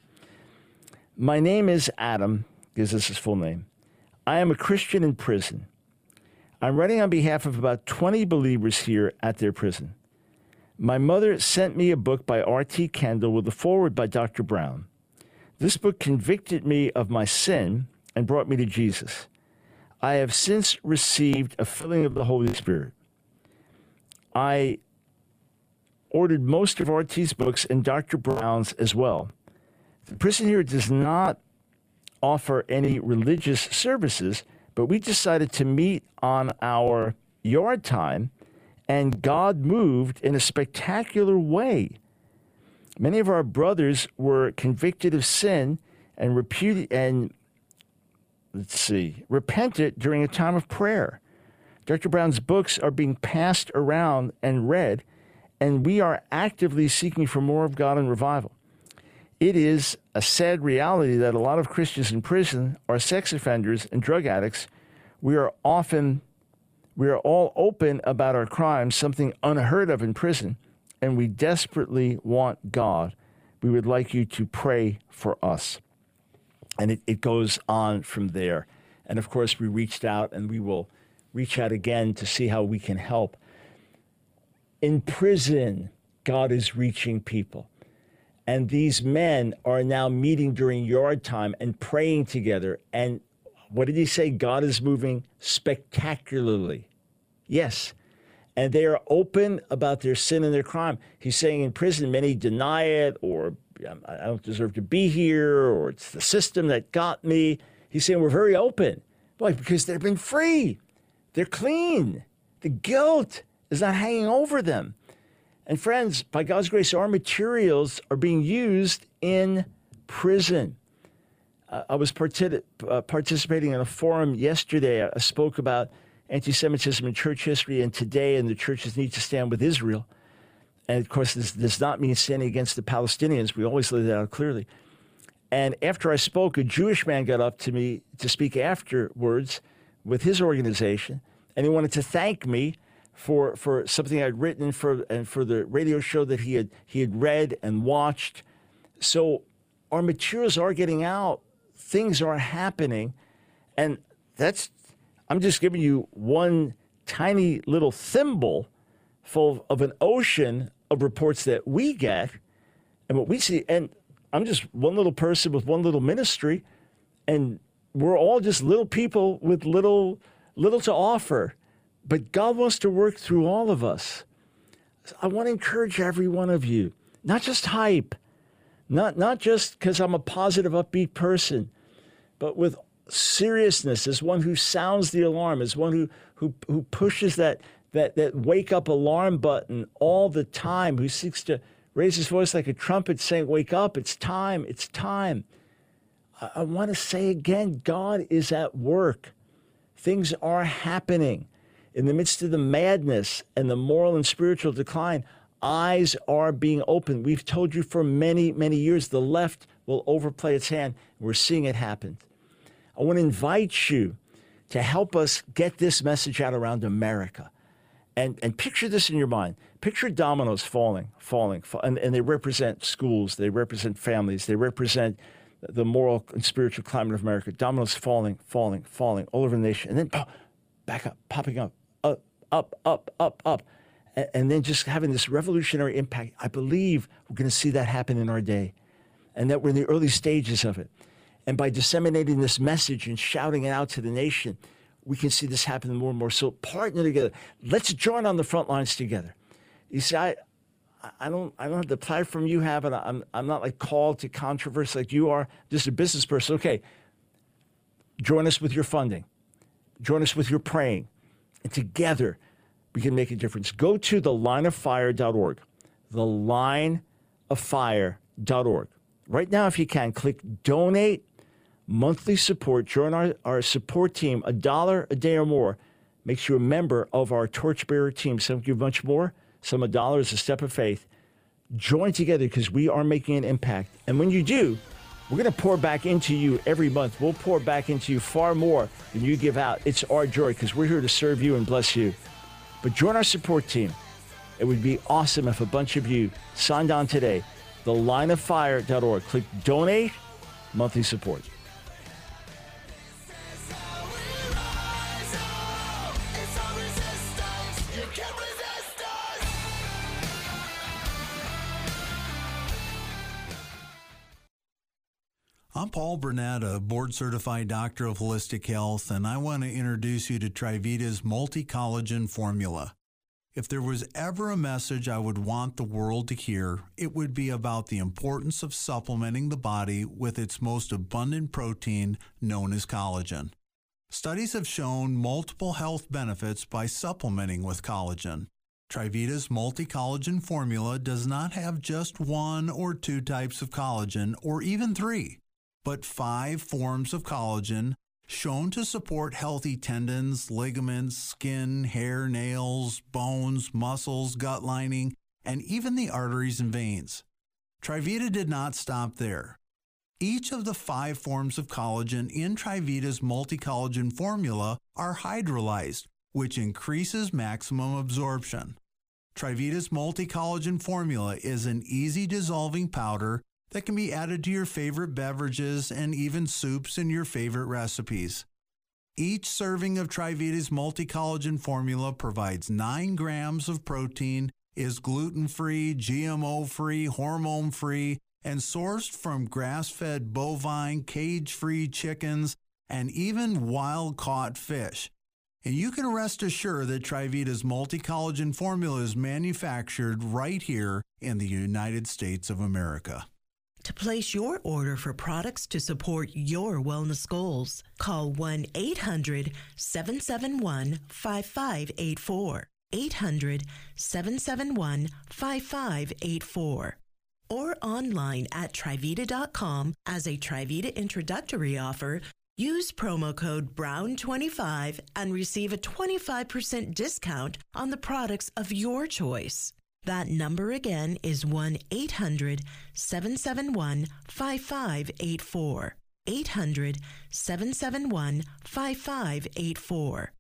My name is Adam, because this is his full name. I am a Christian in prison. I'm writing on behalf of about twenty believers here at their prison. My mother sent me a book by R T Kendall with a foreword by Doctor Brown. This book convicted me of my sin and brought me to Jesus. I have since received a filling of the Holy Spirit. I ordered most of R T's books and Doctor Brown's as well. The prison here does not offer any religious services, but we decided to meet on our yard time, and God moved in a spectacular way. Many of our brothers were convicted of sin and repudi- and let's see, repented during a time of prayer. Doctor Brown's books are being passed around and read, and we are actively seeking for more of God and revival. It is a sad reality that a lot of Christians in prison are sex offenders and drug addicts. We are often, we are all open about our crimes, something unheard of in prison, and we desperately want God. We would like you to pray for us. And it, it goes on from there. And of course, we reached out, and we will reach out again to see how we can help. In prison, God is reaching people. And these men are now meeting during yard time and praying together. And what did he say? God is moving spectacularly. Yes. And they are open about their sin and their crime. He's saying in prison, many deny it, or I don't deserve to be here, or it's the system that got me. He's saying we're very open. Why? Because they've been free. They're clean. The guilt is not hanging over them. And friends, by God's grace, our materials are being used in prison. Uh, I was partic- uh, participating in a forum yesterday. I spoke about anti-Semitism in church history and today, and the churches need to stand with Israel. And of course, this does not mean standing against the Palestinians. We always lay that out clearly. And after I spoke, a Jewish man got up to me to speak afterwards with his organization, and he wanted to thank me for for something I'd written for and for the radio show that he had he had read and watched. So our materials are getting out, things are happening, and that's I'm just giving you one tiny little thimble full of an ocean of reports that we get and what we see. And I'm just one little person with one little ministry, and we're all just little people with little, little to offer. But God wants to work through all of us. I want to encourage every one of you, not just hype, not, not just because I'm a positive, upbeat person, but with seriousness, as one who sounds the alarm, as one who who who pushes that that that wake up alarm button all the time, who seeks to raise his voice like a trumpet saying, wake up, it's time, it's time. I, I want to say again, God is at work. Things are happening. In the midst of the madness and the moral and spiritual decline, eyes are being opened. We've told you for many, many years, the left will overplay its hand. We're seeing it happen. I want to invite you to help us get this message out around America. And, and picture this in your mind. Picture dominoes falling, falling, fall, and, and they represent schools, they represent families, they represent the moral and spiritual climate of America. Dominoes falling, falling, falling all over the nation. And then oh, back up, popping up, up, up, up, up, up. And, and then just having this revolutionary impact. I believe we're going to see that happen in our day. And that we're in the early stages of it. And by disseminating this message and shouting it out to the nation, we can see this happen more and more. So partner together. Let's join on the front lines together. You see, I, I don't, I don't have the platform you have, and I'm, I'm not like called to controversy like you are. Just a business person. Okay, join us with your funding. Join us with your praying, and together we can make a difference. Go to the line of fire dot org. the line of fire dot org. Right now, if you can, click donate. Monthly support, join our, our support team. A dollar a day or more makes you a member of our torchbearer team. Some give much more, some a dollar is a step of faith. Join together because we are making an impact. And when you do, we're going to pour back into you every month. We'll pour back into you far more than you give out. It's our joy because we're here to serve you and bless you. But join our support team. It would be awesome if a bunch of you signed on today. the line of fire dot org. Click donate, monthly support. I'm Paul Burnett, a board-certified doctor of holistic health, and I want to introduce you to Trivita's multi-collagen formula. If there was ever a message I would want the world to hear, it would be about the importance of supplementing the body with its most abundant protein, known as collagen. Studies have shown multiple health benefits by supplementing with collagen. Trivita's multi-collagen formula does not have just one or two types of collagen, or even three, but five forms of collagen shown to support healthy tendons, ligaments, skin, hair, nails, bones, muscles, gut lining, and even the arteries and veins. Trivita did not stop there. Each of the five forms of collagen in Trivita's multi-collagen formula are hydrolyzed, which increases maximum absorption. Trivita's multi-collagen formula is an easy dissolving powder that can be added to your favorite beverages and even soups in your favorite recipes. Each serving of Trivita's multi-collagen formula provides nine grams of protein, is gluten-free, G M O-free, hormone-free, and sourced from grass-fed bovine, cage-free chickens, and even wild-caught fish. And you can rest assured that Trivita's multi-collagen formula is manufactured right here in the United States of America. To place your order for products to support your wellness goals, call one eight hundred seven seven one five five eight four, eight hundred seven seven one five five eight four, or online at Trivita dot com. As a Trivita introductory offer, use promo code Brown twenty-five and receive a twenty-five percent discount on the products of your choice. That number again is one eight hundred seven seven one five five eight four, eight hundred seven seven one five five eight four.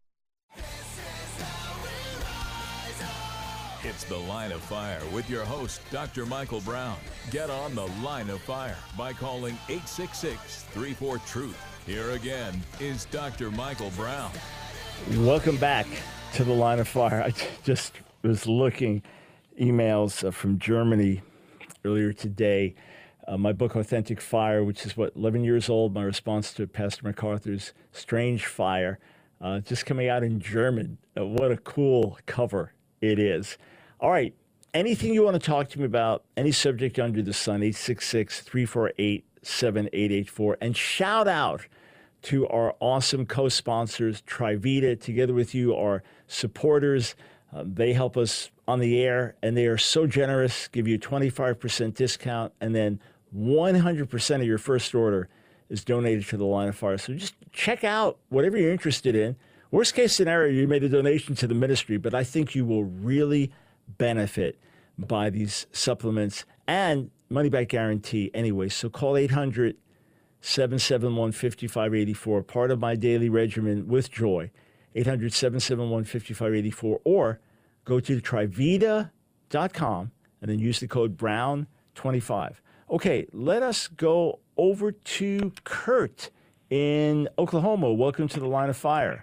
It's The Line of Fire with your host, Doctor Michael Brown. Get on The Line of Fire by calling eight six six, three four, TRUTH. Here again is Doctor Michael Brown. Welcome back to the Line of Fire. I just was looking emails uh, from Germany earlier today. Uh, my book, Authentic Fire, which is, what, eleven years old, my response to Pastor MacArthur's Strange Fire, uh, just coming out in German. Uh, what a cool cover it is. All right. Anything you want to talk to me about, any subject under the sun, eight six six, three four eight, seven eight eight four. And shout out to our awesome co-sponsors, Trivita, together with you, our supporters. Um, they help us on the air, and they are so generous, give you a twenty-five percent discount, and then one hundred percent of your first order is donated to the Line of Fire. So just check out whatever you're interested in. Worst case scenario, you made a donation to the ministry, but I think you will really benefit by these supplements and money back guarantee anyway. So call eight hundred, seven seven one, five five eight four, part of my daily regimen with joy, eight hundred, seven seven one, five five eight four, or go to trivita dot com and then use the code brown twenty-five. Okay, let us go over to Kurt in Oklahoma. Welcome to the Line of Fire.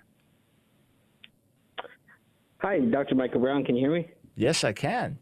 Hi, Doctor Michael Brown. Can you hear me? Yes, I can.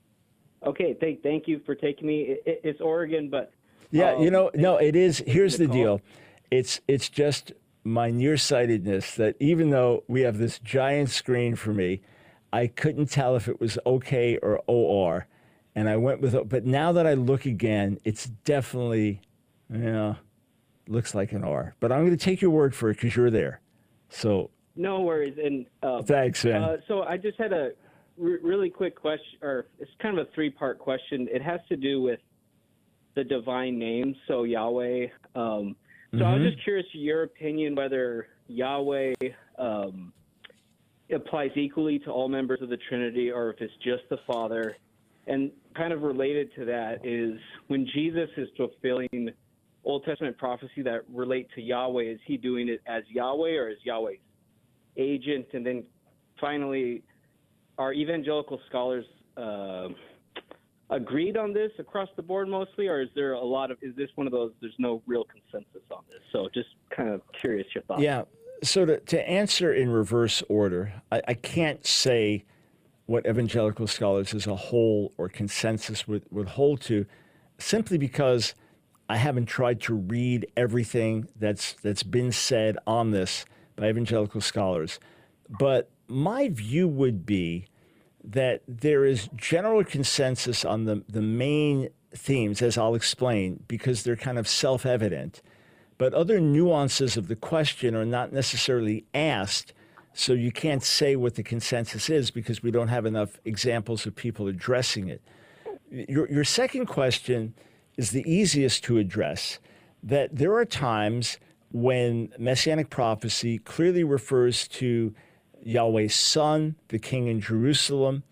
Okay, thank thank you for taking me. It, it, it's Oregon, but yeah, um, you know, no, it is. Here's the, the deal. It's it's just my nearsightedness that even though we have this giant screen for me, I couldn't tell if it was okay or O R, and I went with. But now that I look again, it's definitely, you know, looks like an R. But I'm going to take your word for it because you're there. So no worries. And uh, thanks, man. Uh, so I just had a r- really quick question, or it's kind of a three-part question. It has to do with the divine names, so Yahweh. Um, so mm-hmm. I was just curious your opinion whether Yahweh um, applies equally to all members of the Trinity, or if it's just the Father. And kind of related to that is when Jesus is fulfilling Old Testament prophecy that relate to Yahweh, is he doing it as Yahweh or as Yahweh's agent? And then finally, are evangelical scholars uh, agreed on this across the board mostly, or is there a lot of, is this one of those, there's no real consensus on this? So just kind of curious your thoughts. Yeah. So to, to answer in reverse order, I, I can't say what evangelical scholars as a whole or consensus would, would hold to, simply because I haven't tried to read everything that's that's been said on this by evangelical scholars. But my view would be that there is general consensus on the, the main themes, as I'll explain, because they're kind of self-evident. But other nuances of the question are not necessarily asked, so you can't say what the consensus is because we don't have enough examples of people addressing it. Your, your second question is the easiest to address, that there are times when Messianic prophecy clearly refers to Yahweh's Son, the King in Jerusalem,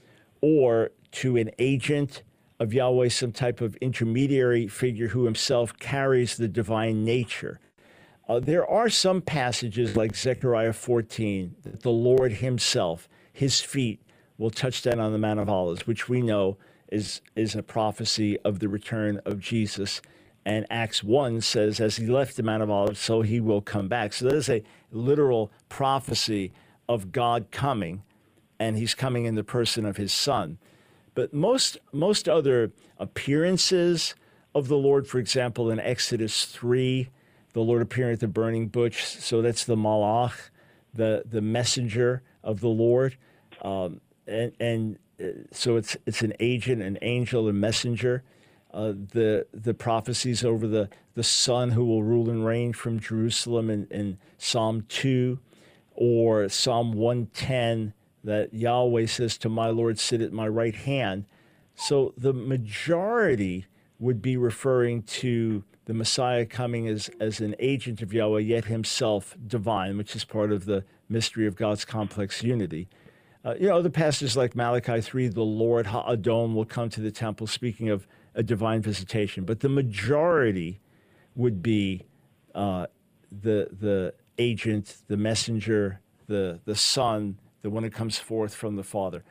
or to an agent of Yahweh, some type of intermediary figure who himself carries the divine nature. Uh, there are some passages like Zechariah fourteen that the Lord himself, his feet, will touch down on the Mount of Olives, which we know is, is a prophecy of the return of Jesus. And Acts one says, as he left the Mount of Olives, so he will come back. So that is a literal prophecy of God coming, and he's coming in the person of his Son. But most most other appearances of the Lord, for example, in Exodus three, the Lord appearing at the burning bush, so that's the Malach, the, the messenger of the Lord. Um, and and uh, so it's it's an agent, an angel, a messenger. Uh, the the prophecies over the, the Son who will rule and reign from Jerusalem in, in Psalm two, or Psalm one ten, that Yahweh says to my Lord, sit at my right hand. So the majority would be referring to the Messiah coming as, as an agent of Yahweh, yet himself divine, which is part of the mystery of God's complex unity. Uh, you know, other passages like Malachi three, the Lord Ha'adon will come to the temple, speaking of a divine visitation. But the majority would be uh, the the agent, the messenger, the the Son, the one who comes forth from the Father.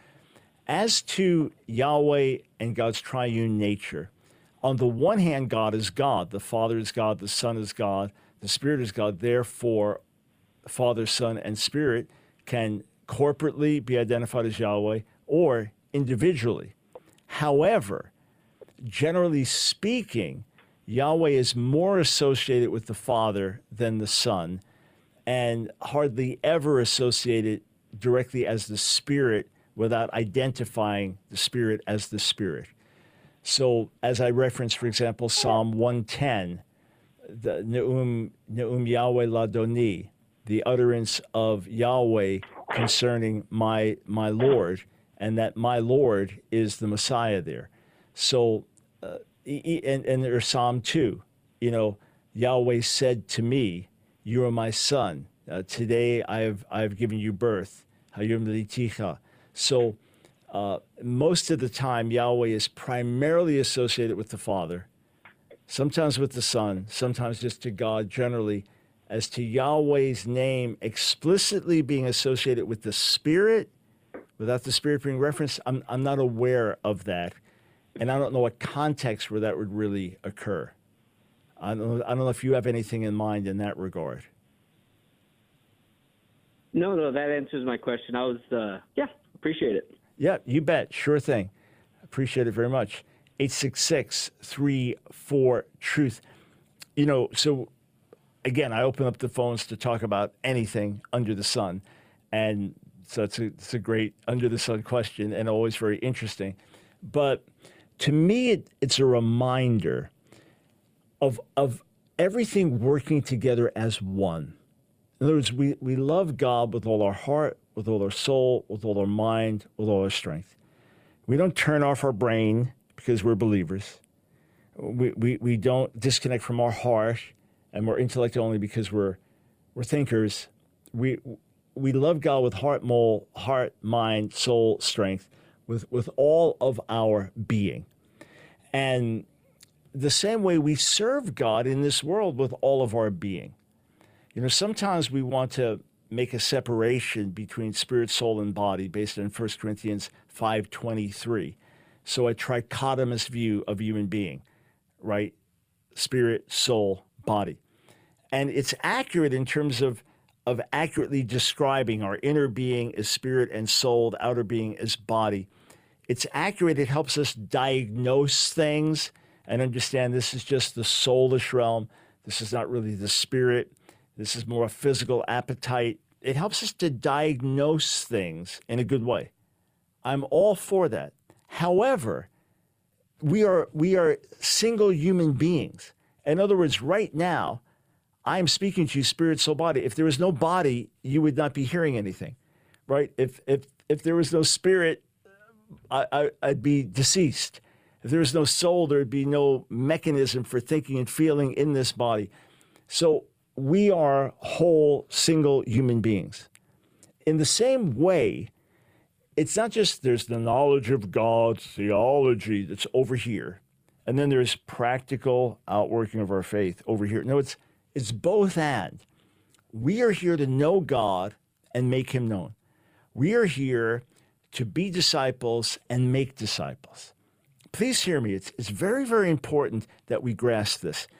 As to Yahweh and God's triune nature, on the one hand, God is God. The Father is God, the Son is God, the Spirit is God. Therefore, Father, Son, and Spirit can corporately be identified as Yahweh or individually. However, generally speaking, Yahweh is more associated with the Father than the Son, and hardly ever associated directly as the Spirit without identifying the Spirit as the Spirit. So, as I referenced, for example, Psalm one ten, the Neum, Neum Yahweh Ladoni, the utterance of Yahweh concerning my my Lord, and that my Lord is the Messiah there. So, uh, and, and there's Psalm two, you know, Yahweh said to me, you are my son. Uh, today I have I've given you birth. Hayom Liticha. So uh, most of the time, Yahweh is primarily associated with the Father, sometimes with the Son, sometimes just to God generally. As to Yahweh's name explicitly being associated with the Spirit, without the Spirit being referenced, I'm I'm not aware of that. And I don't know what context where that would really occur. I don't know, I don't know if you have anything in mind in that regard. No, no, that answers my question. I was, uh, yeah, appreciate it. Yeah, you bet. Sure thing. Appreciate it very much. eight six six, three four, truth. You know, so again, I open up the phones to talk about anything under the sun. And so it's a, it's a great under the sun question and always very interesting. But to me, it, it's a reminder of, of everything working together as one. In other words, we, we love God with all our heart, with all our soul, with all our mind, with all our strength. We don't turn off our brain because we're believers. We, we, we don't disconnect from our heart and we're intellect only because we're we're thinkers. We we love God with heart, mole, heart, mind, soul, strength, with, with all of our being. And the same way we serve God in this world with all of our being. You know, sometimes we want to make a separation between spirit, soul, and body based on First Corinthians five twenty-three. So a trichotomous view of human being, right? Spirit, soul, body. And it's accurate in terms of, of accurately describing our inner being as spirit and soul, the outer being as body. It's accurate. It helps us diagnose things and understand this is just the soulish realm. This is not really the spirit. This is more a physical appetite. It helps us to diagnose things in a good way. I'm all for that. However, we are we are single human beings. In other words, right now, I'm speaking to you, spirit, soul, body. If there was no body, you would not be hearing anything, right? If if if there was no spirit, I, I, I'd be deceased. If there was no soul, there'd be no mechanism for thinking and feeling in this body. So we are whole, single human beings. In the same way, it's not just there's the knowledge of God's theology that's over here, and then there's practical outworking of our faith over here. No, it's it's both and. We are here to know God and make him known. We are here to be disciples and make disciples. Please hear me. It's, it's very, very important that we grasp this.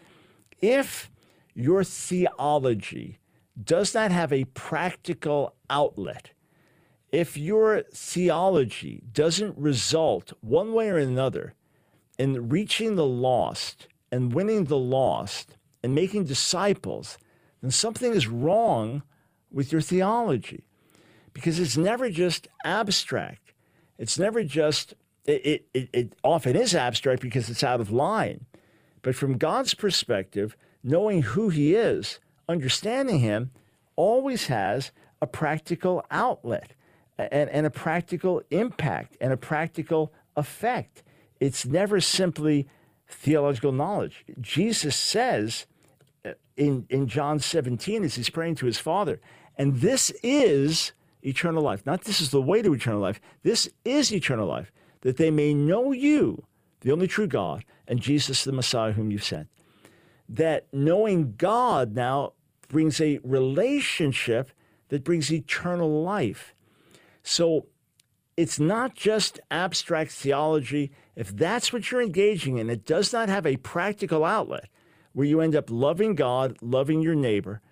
If your theology does not have a practical outlet, if your theology doesn't result one way or another in reaching the lost and winning the lost and making disciples, then something is wrong with your theology, because it's never just abstract. It's never just, it, it, it often is abstract because it's out of line. But from God's perspective, knowing who he is, understanding him, always has a practical outlet and, and a practical impact and a practical effect. It's never simply theological knowledge. Jesus says in, in John seventeen, as he's praying to his Father, and this is eternal life. Not this is the way to eternal life. This is eternal life, that they may know you, the only true God, and Jesus the Messiah whom you sent. That knowing God now brings a relationship that brings eternal life. So it's not just abstract theology. If that's what you're engaging in, it does not have a practical outlet where you end up loving God, loving your neighbor,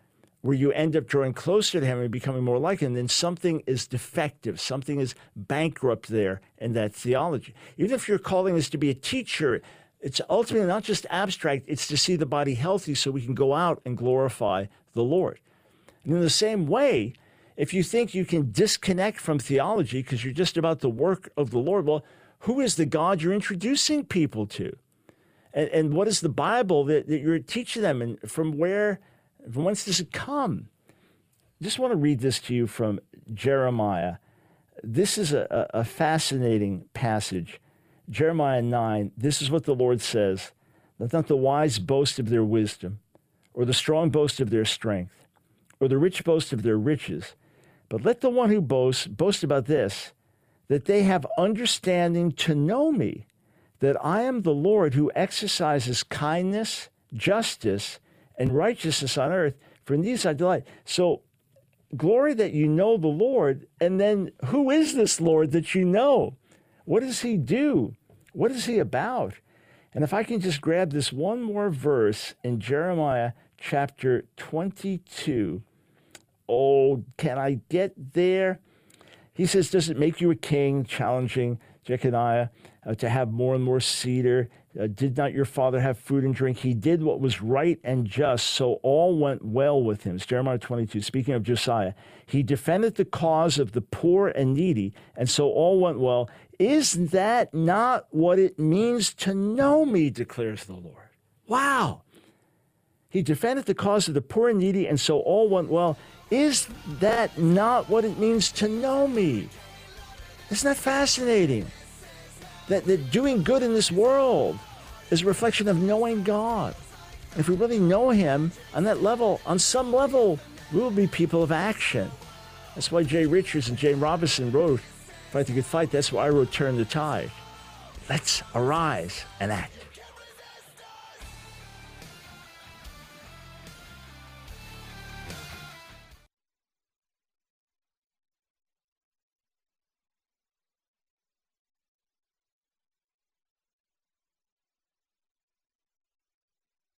where you end up drawing closer to him and becoming more like him, then something is defective. Something is bankrupt there in that theology. Even if your calling is to be a teacher, it's ultimately not just abstract, it's to see the body healthy so we can go out and glorify the Lord. And in the same way, if you think you can disconnect from theology because you're just about the work of the Lord, well, who is the God you're introducing people to? And, and what is the Bible that, that you're teaching them? And from where, from whence does it come? I just want to read this to you from Jeremiah. This is a, a fascinating passage. Jeremiah nine, this is what the Lord says. Let not the wise boast of their wisdom, or the strong boast of their strength, or the rich boast of their riches. But let the one who boasts boast about this, that they have understanding to know me, that I am the Lord who exercises kindness, justice, and righteousness on earth, for in these I delight. So glory that you know the Lord, and then who is this Lord that you know? What does he do? What is he about? And if I can just grab this one more verse in Jeremiah chapter twenty-two. Oh, can I get there? He says, does it make you a king, challenging Jeconiah uh, to have more and more cedar? Uh, did not your father have food and drink? He did what was right and just, so all went well with him. It's Jeremiah twenty-two, speaking of Josiah. He defended the cause of the poor and needy, and so all went well. Is that not what it means to know me, declares the Lord? Wow. He defended the cause of the poor and needy, and so all went well. Is that not what it means to know me? Isn't that fascinating? That, that doing good in this world is a reflection of knowing God. And if we really know him on that level, on some level, we will be people of action. That's why Jay Richards and Jane Robinson wrote, Fight the Good Fight. That's why I wrote Turn the Tide. Let's arise and act.